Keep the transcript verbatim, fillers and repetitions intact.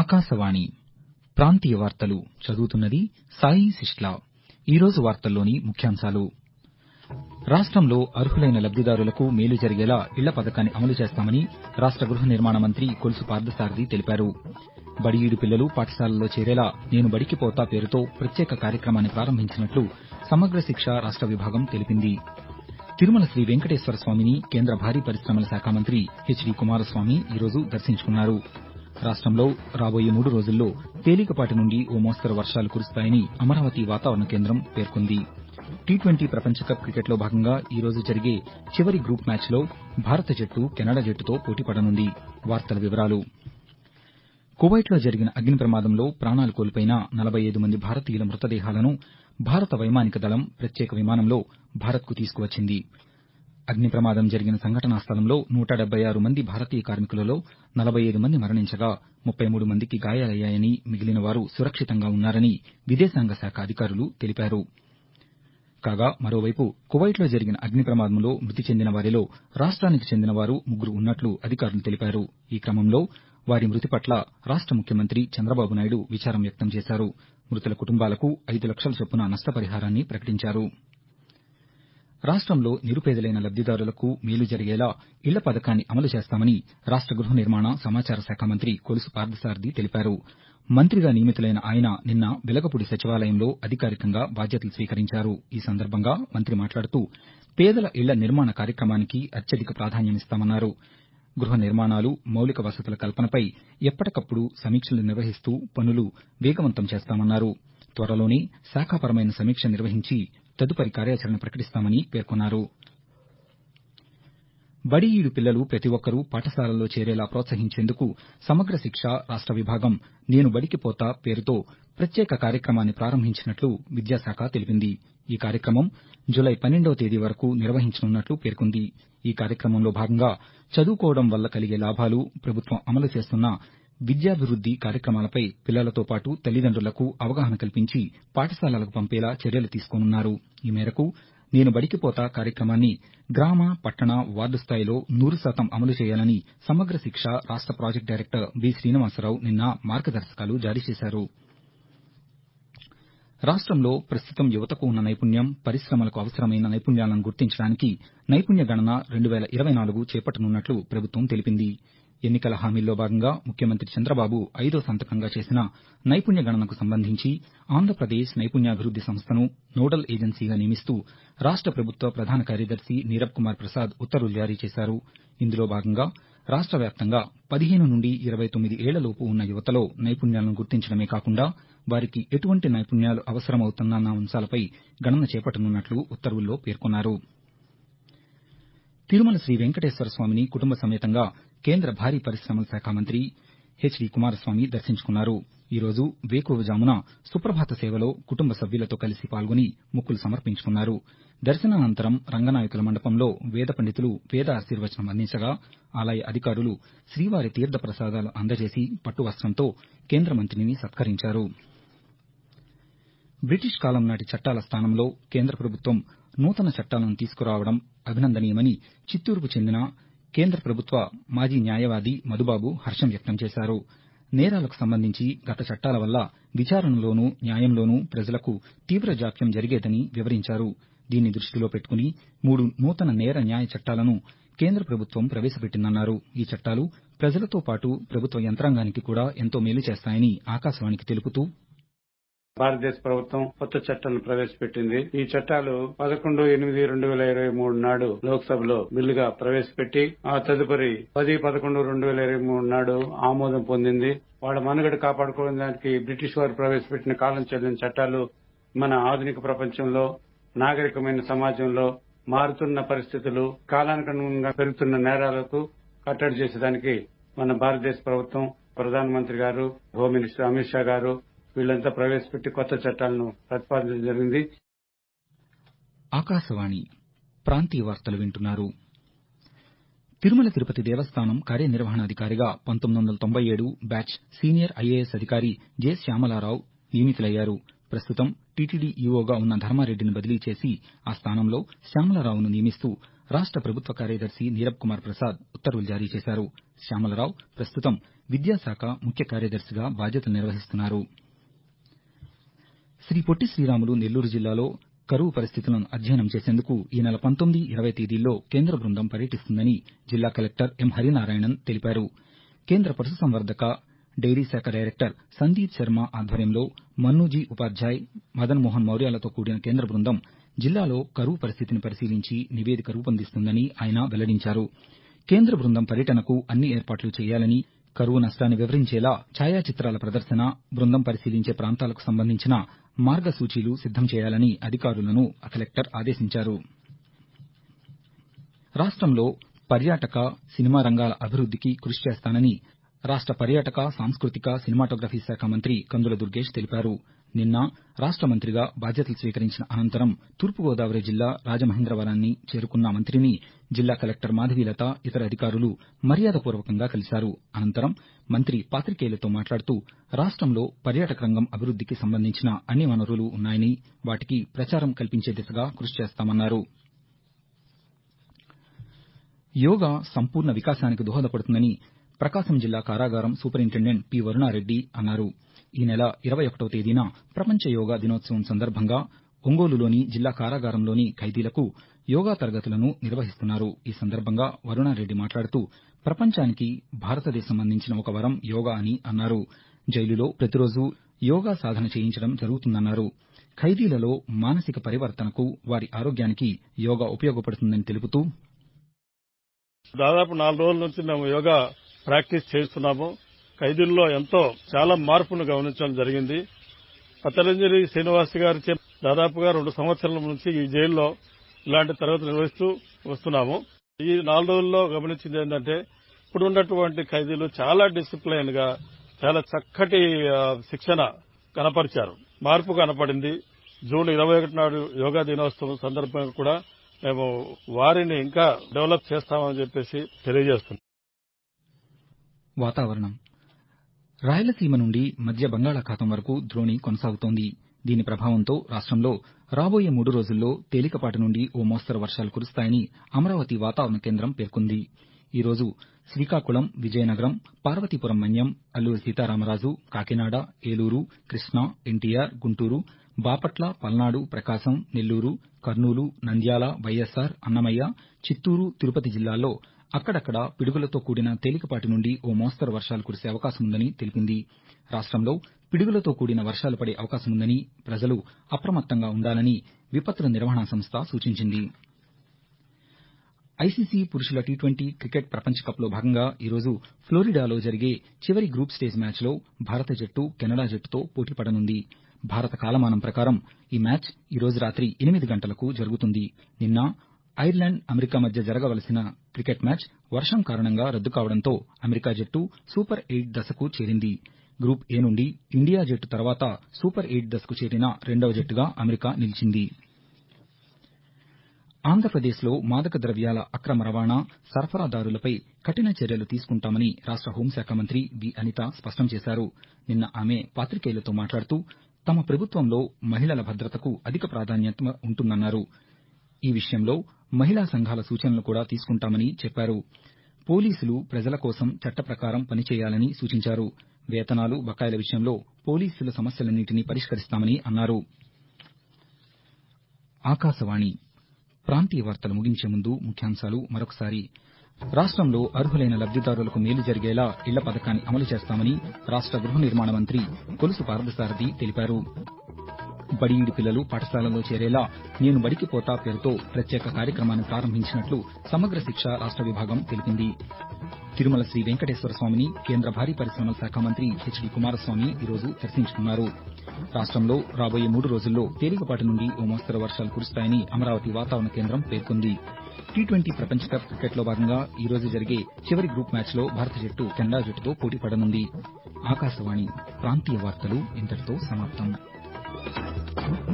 ఆకాశవాణి ప్రాంతీయ వార్తలు చదువుతున్నది సాయి సిస్లా. ఈరోజు వార్తల్లోని ముఖ్యాంశాలు. రాష్టంలో అర్హులైన లబ్దిదారులకు మేలు జరిగేలా ఇళ్ల పథకాన్ని అమలు చేస్తామని రాష్ట గృహ నిర్మాణ మంత్రి కొలుసు పార్థసారథి తెలిపారు. బడిఈడు పిల్లలు పాఠశాలల్లో చేరేలా నేను బడికి పోతా పేరుతో ప్రత్యేక కార్యక్రమాన్ని ప్రారంభించినట్లు సమగ్ర శిక్ష రాష్ట విభాగం తెలిపింది. తిరుమల శ్రీ వెంకటేశ్వర స్వామిని కేంద్ర భారీ పరిశమల శాఖ మంత్రి హెచ్ డి కుమారస్వామి ఈరోజు దర్శించుకున్నారు. రాష్టంలో రాబోయే మూడు రోజుల్లో తేలికపాటి నుండి ఓ మోస్తరు వర్షాలు కురుస్తాయని అమరావతి వాతావరణ కేంద్రం పేర్కొంది. టీ ట్వంటీ ప్రపంచ కప్ క్రికెట్లో భాగంగా ఈరోజు జరిగే చివరి గ్రూప్ మ్యాచ్లో భారత జట్టు కెనడా జట్టుతో పోటీపడనుంది. వార్తల వివరాలు. కువైట్లో జరిగిన అగ్ని ప్రమాదంలో ప్రాణాలు కోల్పోయిన నలభై ఐదు మంది భారతీయుల మృతదేహాలను భారత వైమానిక దళం ప్రత్యేక విమానంలో భారత్కు తీసుకువచ్చింది. అగ్ని ప్రమాదం జరిగిన సంఘటనా స్థలంలో నూట డెబ్బై ఆరు మంది భారతీయ కార్మికులలో నలభై ఐదు మంది మరణించగా ముప్పై మూడు మందికి గాయాలయ్యాయని, మిగిలిన వారు సురక్షితంగా ఉన్నారని విదేశాంగ శాఖ అధికారులు తెలిపారు. కాగా మరోవైపు కువైట్లో జరిగిన అగ్ని ప్రమాదంలో మృతి చెందిన వారిలో రాష్ట్రానికి చెందిన వారు ముగ్గురు ఉన్నట్లు అధికారులు తెలిపారు. ఈ క్రమంలో వారి మృతి పట్ల రాష్ట ముఖ్యమంత్రి చంద్రబాబు నాయుడు విచారం వ్యక్తం చేశారు. మృతుల కుటుంబాలకు ఐదు లక్షల చొప్పున నష్టపరిహారాన్ని ప్రకటించారు. రాష్టంలో నిరుపేదలైన లబ్దిదారులకు మేలు జరిగేలా ఇళ్ల పథకాన్ని అమలు చేస్తామని రాష్ట గృహ నిర్మాణ సమాచార శాఖ మంత్రి కొలుసు పార్థసారథి తెలిపారు. మంత్రిగా నియమితులైన ఆయన నిన్న వెలగపూడి సచివాలయంలో అధికారికంగా బాధ్యతలు స్వీకరించారు. ఈ సందర్భంగా మంత్రి మాట్లాడుతూ పేదల ఇళ్ల నిర్మాణ కార్యక్రమానికి అత్యధిక ప్రాధాన్యమిస్తామన్నారు. గృహ నిర్మాణాలు, మౌలిక వసతుల కల్పనపై ఎప్పటికప్పుడు సమీక్షలు నిర్వహిస్తూ పనులు వేగవంతం చేస్తామన్నారు. త్వరలోనే శాఖాపరమైన సమీక్ష నిర్వహించి తదుపరి కార్యాచరణ ప్రకటిస్తామని పేర్కొన్నారు. బడిఈడు పిల్లలు ప్రతి ఒక్కరూ పాఠశాలల్లో చేరేలా ప్రోత్సహించేందుకు సమగ్ర శిక్ష రాష్ట విభాగం నేను బడికి పోతా పేరుతో ప్రత్యేక కార్యక్రమాన్ని ప్రారంభించినట్లు విద్యాశాఖ తెలిపింది. ఈ కార్యక్రమం జులై పన్నెండవ తేదీ వరకు నిర్వహించనున్నట్లు పేర్కొంది. ఈ కార్యక్రమంలో భాగంగా చదువుకోవడం వల్ల కలిగే లాభాలు, ప్రభుత్వం అమలు చేస్తున్న విద్యాభివృద్ది కార్యక్రమాలపై పిల్లలతో పాటు తల్లిదండ్రులకు అవగాహన కల్పించి పాఠశాలలకు పంపేలా చర్యలు తీసుకోనున్నారు. ఈ మేరకు నేను బడికి పోతా కార్యక్రమాన్ని గ్రామ, పట్టణ, వార్డు స్థాయిలో నూరు శాతం అమలు చేయాలని సమగ్ర శిక్ష రాష్ట ప్రాజెక్టు డైరెక్టర్ బి శ్రీనివాసరావు నిన్న మార్గదర్శకాలు జారీ చేశారు. రాష్టంలో ప్రస్తుతం యువతకు ఉన్న నైపుణ్యం, పరిశ్రమలకు అవసరమైన నైపుణ్యాలను గుర్తించడానికి నైపుణ్య గణన రెండు వేల ఇరవై నాలుగు చేపట్టనున్నట్లు ప్రభుత్వం తెలిపింది. ఎన్నికల హామీల్లో భాగంగా ముఖ్యమంత్రి చంద్రబాబు ఐదో సంతకంగా చేసిన నైపుణ్య గణనకు సంబంధించి ఆంధ్రప్రదేశ్ నైపుణ్యాభివృద్ది సంస్థను నోడల్ ఏజెన్సీగా నియమిస్తూ రాష్ట ప్రభుత్వ ప్రధాన కార్యదర్శి నీరబ్ కుమార్ ప్రసాద్ ఉత్తర్వులు జారీ చేశారు. ఇందులో భాగంగా రాష్ట వ్యాప్తంగా పదిహేను నుండి ఇరవై తొమ్మిది ఏళ్లలోపు ఉన్న యువతలో నైపుణ్యాలను గుర్తించడమే కాకుండా వారికి ఎటువంటి నైపుణ్యాలు అవసరమవుతున్న అంశాలపై గణన చేపట్టనున్నట్లు ఉత్తర్వుల్లో పేర్కొన్నారు. తిరుమల శ్రీ వెంకటేశ్వర స్వామిని కుటుంబ సమేతంగా కేంద్ర భారీ పరిశమల శాఖ మంత్రి హెచ్ డి కుమారస్వామి దర్శించుకున్నారు. ఈరోజు వేకువజామున సుప్రభాత సేవలో కుటుంబ సభ్యులతో కలిసి పాల్గొని మొక్కులు సమర్పించుకున్నారు. దర్శనానంతరం రంగనాయకుల మండపంలో వేద పండితులు వేద ఆశీర్వచనం అందించగా ఆలయ అధికారులు శ్రీవారి తీర్థ ప్రసాదాలు అందజేసి పట్టు వస్త్రంతో కేంద్ర మంత్రిని సత్కరించారు. బ్రిటిష్ కాలం నాటి చట్టాల స్థానంలో కేంద్ర ప్రభుత్వం నూతన చట్టాలను తీసుకురావడం అభినందనీయమని చిత్తూరుకు చెందిన కేంద్ర ప్రభుత్వ మాజీ న్యాయవాది మధుబాబు హర్షం వ్యక్తం చేశారు. నేరాలకు సంబంధించి గత చట్టాల వల్ల విచారణలోనూ, న్యాయంలోనూ ప్రజలకు తీవ్ర జాప్యం జరిగేదని వివరించారు. దీన్ని దృష్టిలో పెట్టుకుని మూడు నూతన నేర న్యాయ చట్టాలను కేంద్ర ప్రభుత్వం ప్రవేశపెట్టిందన్నారు. ఈ చట్టాలు ప్రజలతో పాటు ప్రభుత్వ యంత్రాంగానికి కూడా ఎంతో మేలు చేస్తాయని ఆకాశవాణికి తెలుపుతూ భారతదేశ ప్రభుత్వం కొత్త చట్టాలను ప్రవేశపెట్టింది. ఈ చట్టాలు పదకొండు ఎనిమిది రెండు వేల ఇరవై మూడు నాడు లోక్సభలో బిల్లుగా ప్రవేశపెట్టి ఆ తదుపరి పది పదకొండు రెండు వేల ఇరవై మూడు నాడు ఆమోదం పొందింది. వాళ్ళ మనుగడ కాపాడుకోవడానికి బ్రిటిష్ వారు ప్రవేశపెట్టిన కాలం చెల్లిన చట్టాలు మన ఆధునిక ప్రపంచంలో, నాగరికమైన సమాజంలో మారుతున్న పరిస్థితులు, కాలానుగుణంగా పెరుగుతున్న నేరాలకు కట్టడి చేసేదానికి మన భారతదేశ ప్రభుత్వం, ప్రధానమంత్రి గారు, హోం మినిస్టర్ అమిత్ షా గారు వీళ్లంతా ప్రవేశపెట్టి కొత్త చట్టాలను ప్రతిపాదించడం జరిగింది. ఆకాశవాణి ప్రాంతీయ వార్తలు వింటున్నారు. తిరుమల తిరుపతి దేవస్థానం కార్యనిర్వహణాధికారిగా పంతొమ్మిది వందల తొంభై ఏడు బ్యాచ్ సీనియర్ ఐఏఎస్ అధికారి జె శ్యామలారావు నియమితులయ్యారు. ప్రస్తుతం టీటీడీ ఈవోగా ఉన్న ధర్మారెడ్డిని బదిలీ చేసి ఆ స్థానంలో శ్యామలారావును నియమిస్తూ రాష్ట ప్రభుత్వ కార్యదర్శి నీరబ్ కుమార్ ప్రసాద్ ఉత్తర్వులు జారీ చేశారు. శ్యామలారావు ప్రస్తుతం విద్యాశాఖ ముఖ్య కార్యదర్శిగా బాధ్యతలు నిర్వహిస్తున్నారు. శ్రీ పొట్టి శ్రీరాములు నెల్లూరు జిల్లాలో కరువు పరిస్థితులను అధ్యయనం చేసేందుకు ఈ నెల పంతొమ్మిది, ఇరవై తేదీల్లో కేంద్ర బృందం పర్యటిస్తుందని జిల్లా కలెక్టర్ ఎం హరినారాయణన్ తెలిపారు. కేంద్ర పశుసంవర్ధక, డైరీ శాఖ డైరెక్టర్ సందీప్ శర్మ ఆధ్వర్యంలో మన్నూజీ ఉపాధ్యాయ్, మదన్ మోహన్ మౌర్యాలతో కూడిన కేంద్ర బృందం జిల్లాలో కరువు పరిస్థితిని పరిశీలించి నివేదిక రూపొందిస్తుందని ఆయన వెల్లడించారు. కేంద్ర బృందం పర్యటనకు అన్ని ఏర్పాట్లు చేయాలని, కరువు నష్టాన్ని వివరించేలా ఛాయాచిత్రాల ప్రదర్శన, బృందం పరిశీలించే ప్రాంతాలకు సంబంధించిన మార్గసూచీలు సిద్దం చేయాలని అధికారులను కలెక్టర్ ఆదేశించారు. రాష్టంలో పర్యాటక, సినిమా రంగాల అభివృద్దికి కృషి చేస్తానని రాష్ట పర్యాటక, సాంస్కృతిక, సినిమాటోగ్రఫీ శాఖ మంత్రి కందుల దుర్గేష్ తెలిపారు. నిన్న రాష్ట మంత్రిగా బాధ్యతలు స్వీకరించిన అనంతరం తూర్పుగోదావరి జిల్లా రాజమహేంద్రవరాన్ని చేరుకున్న మంత్రిని జిల్లా కలెక్టర్ మాధవీలత, ఇతర అధికారులు మర్యాదపూర్వకంగా కలిశారు. అనంతరం మంత్రి పాతికేయులతో మాట్లాడుతూ రాష్టంలో పర్యాటక రంగం అభివృద్దికి సంబంధించిన అన్ని వనరులు ఉన్నాయని, వాటికి ప్రచారం కల్పించే దిశగా కృషి చేస్తామన్నారు. యోగా సంపూర్ణ వికాసానికి దోహదపడుతుందని ప్రకాశం జిల్లా కారాగారం సూపరింటెండెంట్ పి వరుణారెడ్డి అన్నారు. ఈ నెల ఇరవై ఒకటో తేదీన ప్రపంచ యోగా దినోత్సవం సందర్భంగా ఒంగోలులోని జిల్లా కారాగారంలోని ఖైదీలకు యోగా తరగతులను నిర్వహిస్తున్నారు. ఈ సందర్భంగా వరుణారెడ్డి మాట్లాడుతూ ప్రపంచానికి భారతదేశం అందించిన ఒక వరం యోగా అని అన్నారు. జైలులో ప్రతిరోజూ యోగా సాధన చేయించడం జరుగుతుందన్నారు. ఖైదీలలో మానసిక పరివర్తనకు, వారి ఆరోగ్యానికి యోగా ఉపయోగపడుతుందని తెలుపుతూ దాదాపు నాలుగు రోజుల నుంచి మేము యోగా ప్రాక్టీస్ చేస్తున్నాము. ఖైదీల్లో ఎంతో చాలా మార్పును గమనించడం జరిగింది. పతంజలి శ్రీనివాస్ గారి దాదాపుగా రెండు సంవత్సరాల నుంచి ఈ జైల్లో ఇలాంటి తరగతులు నిర్వహిస్తూ వస్తున్నాము. ఈ నాలుగు రోజుల్లో గమనించింది ఏంటంటే ఇప్పుడు ఉన్నటువంటి ఖైదీలు చాలా డిసిప్లైన్ గా, చాలా చక్కటి శిక్షణ కనపరిచారు. మార్పు కనపడింది. జూన్ ఇరవై ఒకటి నాడు యోగా దినోత్సవం సందర్భంగా కూడా మేము వారిని ఇంకా డెవలప్ చేస్తామని చెప్పేసి తెలియజేస్తున్నాం. వాతావరణం. రాయలసీమ నుండి మధ్య బంగాళాఖాతం వరకు ద్రోణి కొనసాగుతోంది. దీని ప్రభావంతో రాష్టంలో రాబోయే మూడు రోజుల్లో తేలికపాటి నుండి ఓ మోస్తరు వర్షాలు కురుస్తాయని అమరావతి వాతావరణ కేంద్రం పేర్కొంది. ఈ రోజు శ్రీకాకుళం, విజయనగరం, పార్వతీపురం మన్యం, అల్లూరి సీతారామరాజు, కాకినాడ, ఏలూరు, కృష్ణా, ఎన్టీఆర్, గుంటూరు, బాపట్ల, పల్నాడు, ప్రకాశం, నెల్లూరు, కర్నూలు, నంద్యాల, వైఎస్సార్, అన్నమయ్య, చిత్తూరు, తిరుపతి జిల్లాల్లో అక్కడక్కడా పిడుగులతో కూడిన తేలికపాటి నుండి ఓ మోస్తరు వర్షాలు కురిసే అవకాశముందని తెలిపింది. రాష్టంలో పిడుగులతో కూడిన వర్షాలు పడే అవకాశముందని, ప్రజలు అప్రమత్తంగా ఉండాలని విపత్తుల నిర్వహణా సంస్థ సూచించింది. ఐసీసీ పురుషుల టీ ట్వంటీ క్రికెట్ ప్రపంచ కప్లో భాగంగా ఈరోజు ఫ్లోరిడాలో జరిగే చివరి గ్రూప్ స్టేజ్ మ్యాచ్లో భారత జట్టు కెనడా జట్టుతో పోటీ పడనుంది. భారత కాలమానం ప్రకారం ఈ మ్యాచ్ ఈరోజు రాత్రి ఎనిమిది గంటలకు జరుగుతుంది. నిన్న ఐర్లాండ్, అమెరికా మధ్య జరగవలసిన క్రికెట్ మ్యాచ్ వర్షం కారణంగా రద్దు కావడంతో అమెరికా జట్టు సూపర్ ఎయిట్ దశకు చేరింది. గ్రూప్ ఏ నుండి ఇండియా జట్టు తర్వాత సూపర్ ఎయిట్ దశకు చేరిన రెండవ జట్టుగా అమెరికా నిలిచింది. ఆంధ్రప్రదేశ్లో మాదక ద్రవ్యాల అక్రమ రవాణా, సరఫరాదారులపై కఠిన చర్యలు తీసుకుంటామని రాష్ట హోంశాఖ మంత్రి వి అనిత స్పష్టం చేశారు. నిన్న ఆమె పాతికేయులతో మాట్లాడుతూ తమ ప్రభుత్వంలో మహిళల భద్రతకు అధిక ప్రాధాన్యత ఉంటుందన్నారు. ఈ విషయంలో మహిళా సంఘాల సూచనలు కూడా తీసుకుంటామని చెప్పారు. పోలీసులు ప్రజల కోసం చట్ట ప్రకారం పనిచేయాలని సూచించారు. వేతనాలు, బకాయిల విషయంలో పోలీసుల సమస్యలన్నింటినీ పరిష్కరిస్తామని అన్నారు. ఆకాశవాణి ప్రాంతీయ వార్తలు ముగించే ముందు ముఖ్యాంశాలు మరొకసారి. రాష్టంలో అర్హులైన లబ్దిదారులకు మేలు జరిగేలా ఇళ్ల పథకాన్ని అమలు చేస్తామని రాష్ట గృహ నిర్మాణ మంత్రి కొలుసు పార్థసారథి తెలిపారు. బడిఈడి పిల్లలు పాఠశాలలో చేరేలా నేను బడికి పోతా పేరుతో ప్రత్యేక కార్యక్రమాన్ని ప్రారంభించినట్లు సమగ్ర శిక్ష రాష్ట విభాగం తెలిపింది. తిరుమల శ్రీ వెంకటేశ్వర స్వామిని కేంద్ర భారీ పరిశ్రమల శాఖ మంత్రి హెచ్ డి కుమారస్వామి ఈరోజు దర్శించుకున్నారు. రాష్టంలో రాబోయే మూడు రోజుల్లో తేలికపాటి నుండి ఓ మోస్తరు వర్షాలు కురుస్తాయని అమరావతి వాతావరణ కేంద్రం పేర్కొంది. టీ ట్వంటీ ప్రపంచ కప్ క్రికెట్లో భాగంగా ఈ రోజు జరిగే చివరి గ్రూప్ మ్యాచ్లో భారత జట్టు కెనడా జట్టుతో పోటీ పడనుంది. ఆకాశవాణి ప్రాంతీయ వార్తలు ఇంతటితో సమాప్తం.